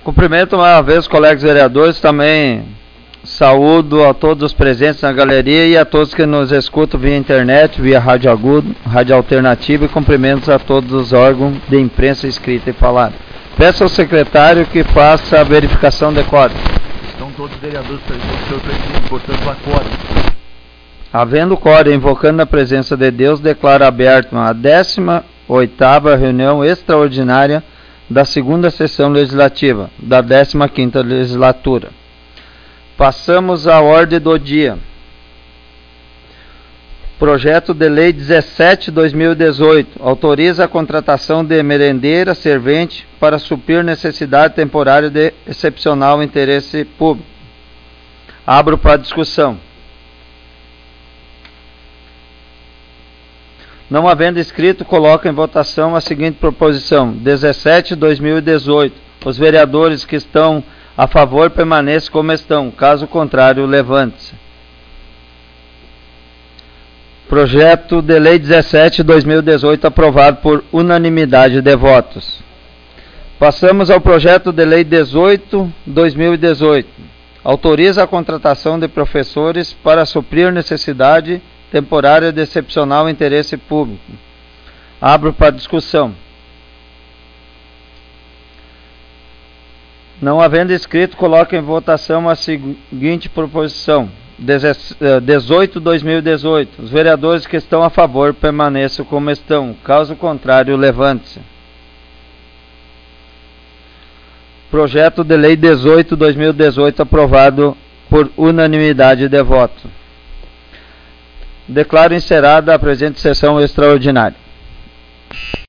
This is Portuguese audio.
Cumprimento uma vez os colegas vereadores, também saúdo a todos os presentes na galeria e a todos que nos escutam via internet, via Rádio Agudo, Rádio Alternativa, e cumprimentos a todos os órgãos de imprensa escrita e falada. Peço ao secretário que faça a verificação de quórum. Estão todos os vereadores presentes, senhor presidente, portanto, a quórum. Havendo quórum, invocando a presença de Deus, declaro aberta a 18ª reunião extraordinária da segunda sessão legislativa, da 15ª legislatura. Passamos à ordem do dia. Projeto de Lei 17/2018 autoriza a contratação de merendeira servente para suprir necessidade temporária de excepcional interesse público. Abro para discussão. Não havendo inscrito, coloco em votação a seguinte proposição: 17/2018. Os vereadores que estão a favor permaneçam como estão. Caso contrário, levante-se. Projeto de Lei 17/2018 aprovado por unanimidade de votos. Passamos ao projeto de Lei 18/2018. Autoriza a contratação de professores para suprir necessidade temporária de excepcional interesse público. Abro para discussão. Não havendo inscrito, coloco em votação a seguinte proposição: 18/2018. Os vereadores que estão a favor permaneçam como estão. Caso contrário, levante-se. Projeto de Lei 18/2018 aprovado por unanimidade de votos. Declaro encerrada a presente sessão extraordinária.